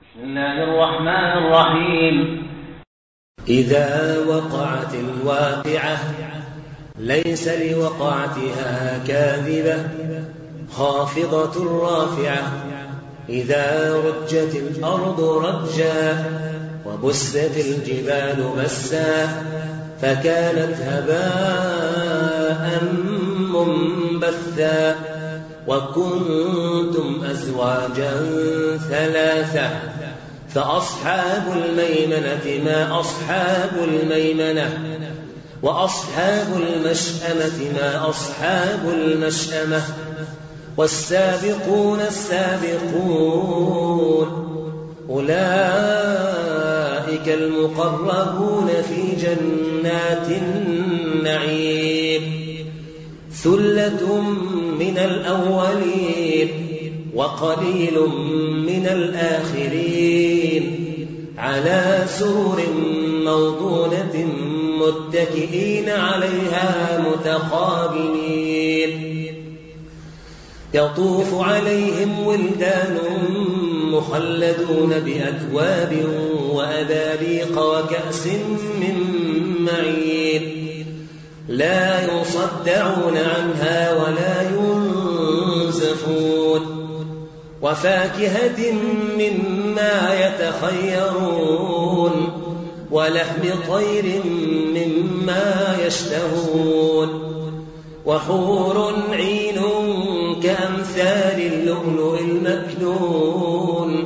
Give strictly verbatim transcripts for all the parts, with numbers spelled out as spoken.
بسم الله الرحمن الرحيم. إذا وقعت الواقعة ليس لوقعتها كاذبة خافضة رافعة. إذا رجت الأرض رجا وبست الجبال بسا فكانت هباء منبثا وكنتم أزواجا ثلاثة فأصحاب الميمنة ما أصحاب الميمنة وأصحاب المشأمة ما أصحاب المشأمة والسابقون السابقون أولئك المقربون في جنات النعيم. ثلة من الأولين وقليل من الآخرين على سرر موضونة متكئين عليها متقابلين يطوف عليهم ولدان مخلدون بأكواب وأباريق وكأس من معين لا يصدعون عنها ولا ينزفون وفاكهة مما يتخيرون ولحم طير مما يشتهون وحور عين كأمثال اللؤلؤ المكنون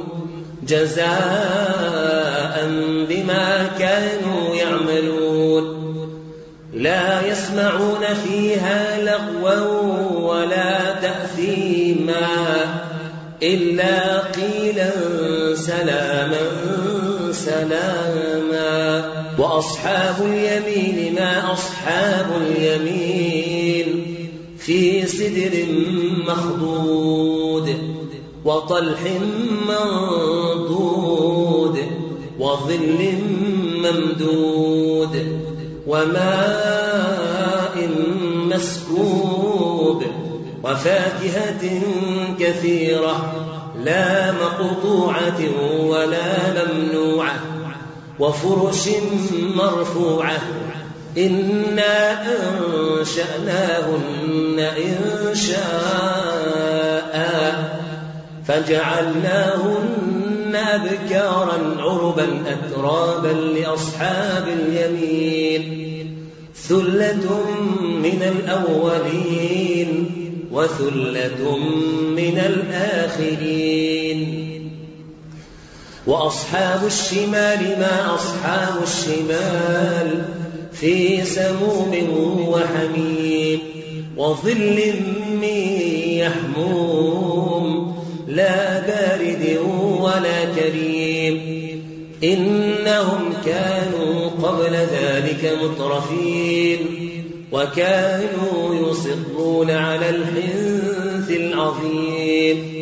جزاء بما كانوا يعملون لا يسمعون فيها لغوا ولا تأثيما إلا قيلا سلاما سلاما. وأصحاب اليمين ما أصحاب اليمين في سدر مخضود وطلح منضود وظل ممدود وماء مسكوب وفاكهة كثيرة لا مقطوعة ولا ممنوعة وفرش مرفوعة إنا أنشأناهن إنشاء فجعلناهن أبكارا عربا أترابا لأصحاب اليمين ثلة من الأولين وثلة من الآخرين. وأصحاب الشمال ما أصحاب الشمال في سموم وحميم وظل من يحموم لا بارد ولا كريم إنهم كانوا قبل ذلك مترفين وكانوا يصرون على الحنث العظيم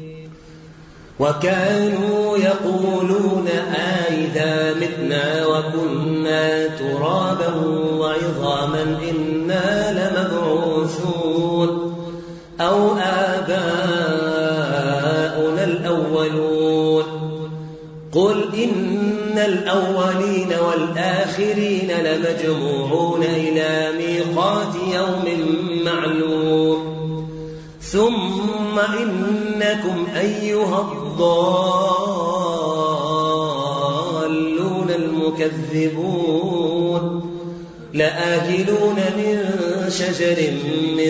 وكانوا يقولون آئذا متنا وكنا ترابا وعظاما إنا لمبعوثون أو آباؤنا الأولون. قل إن الأولين والآخرين لمجموعون إلى ميقات يوم معلوم ثم إنكم أيها الضالون المكذبون لآكلون من شجر من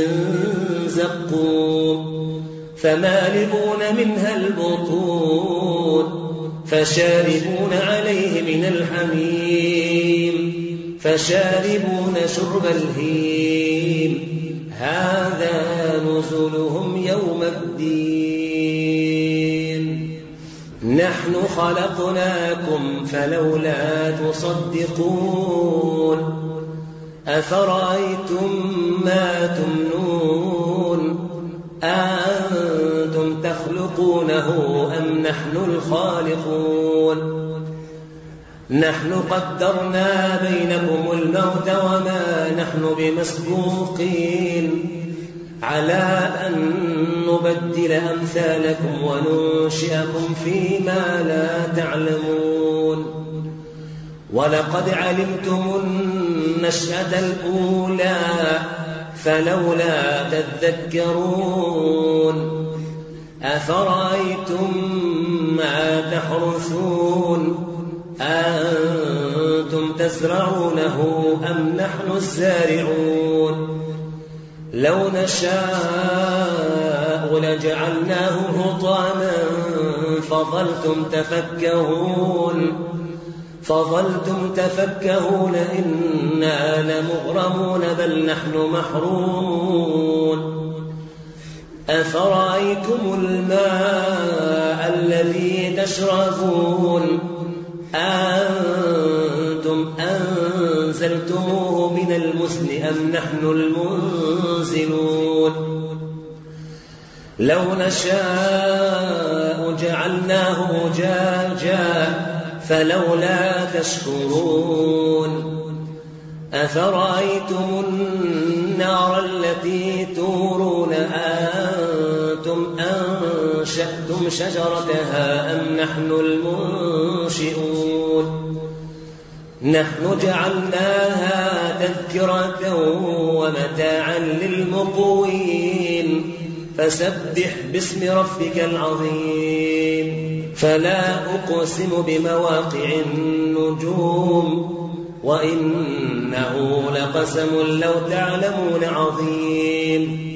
زقوم فمالئون منها البطون فشاربون عليه من الحميم فشاربون شرب الهيم هذا نزلهم يوم الدين. نحن خلقناكم فلولا تصدقون أفرأيتم ما تمنون أأنتم تخلقونه أم نحن الخالقون. نحن قدرنا بينكم الموت وما نحن بمسبوقين على أن نبدل أمثالكم وننشئكم فيما لا تعلمون ولقد علمتم النشأة الأولى فلولا تذكرون أفرأيتم ما تحرثون أنتم تزرعونه أم نحن الزارعون لو نشاء لجعلناه حطاما فظلتم تفكهون فظلتم تفكهون إنا لمغرمون بل نحن محرومون أفرأيتم الماء الذي تشربون أنتم أنزلتموه من المزن أم نحن المنزلون لو نشاء جعلناه أجاجا فلولا تشكرون أفرأيتم النار التي تورون أنتم أنشأتم شجرتها أم نحن المنشئون نحن جعلناها تذكرة ومتاعا للمقوين فسبح باسم ربك العظيم فلا أقسم بمواقع النجوم وإنه لقسم لو تعلمون عظيم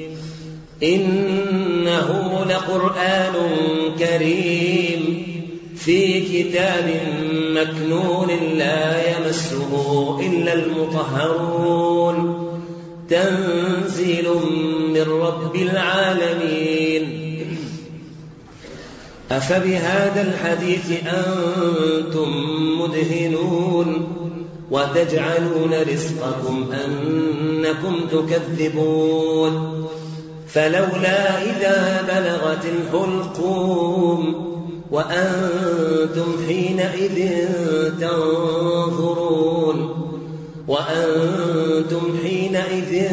إنه لقرآن كريم في كتاب مكنون لا يمسه إلا المطهرون تنزيل من رب العالمين أفبهذا الحديث أنتم مدهنون وتجعلون رزقكم أنكم تكذبون فلولا إذا بلغت الحلقوم وأنتم حينئذ تنظرون وأنتم حينئذ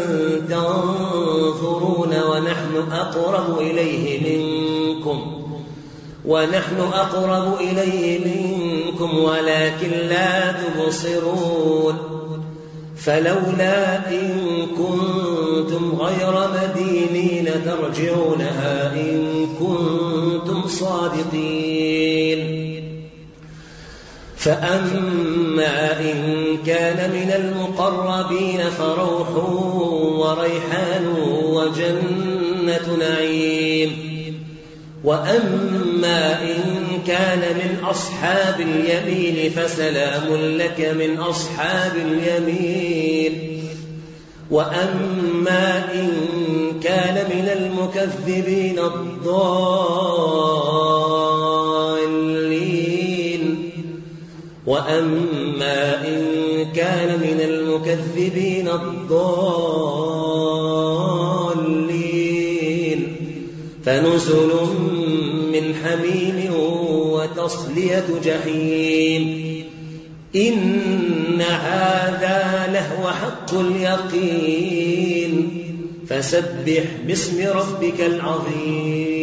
تنظرون ونحن أقرب إليه منكم ونحن أقرب إليه منكم ولكن لا تبصرون فلولا إن كنتم غير مدينين ترجعونها إن كنتم صادقين فأما إن كان من المقربين فروح وريحان وجنة نعيم وأما إن كان من أصحاب اليمين فسلام لك من أصحاب اليمين وأما إن كان من المكذبين الضالين وأما إن كان من المكذبين الضالين فنزل من حميم وتصلية جحيم إن هذا لهو حق اليقين فسبح باسم ربك العظيم